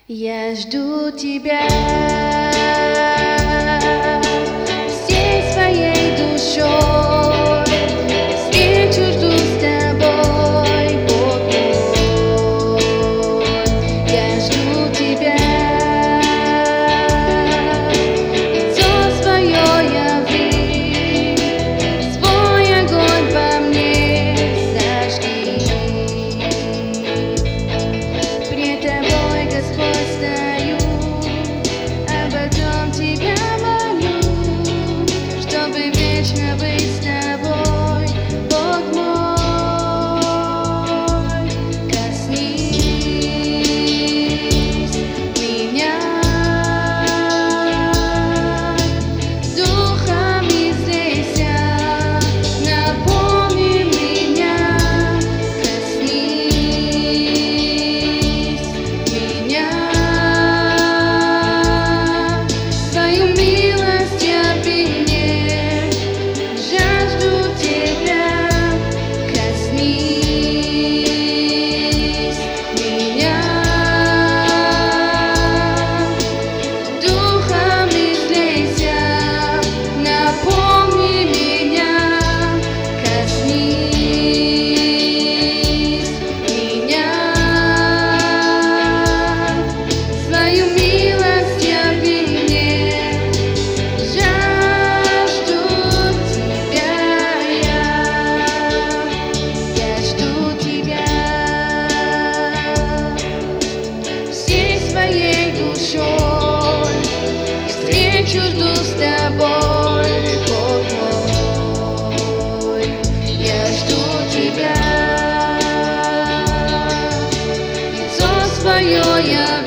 Я жду тебя всей своей душой. Я встречу, жду с тобой, Бог мой. Я жду тебя, лицо свое яви, свой огонь во мне зажги. Пред тобой, Господь, стою, об одном тебя молю, чтобы вечно быть с тобой, Бог мой. Коснись меня, духом излейся, наполни меня. Коснись меня, свою милость яви мне, жажду тебя. Коснись меня, духом излейся, наполни меня. Коснись меня, свою милость яви мне, жажду тебя я жду тебя всей своей душой. Встречу жду с тобой, Бог мой. Я жду тебя, лицо свое я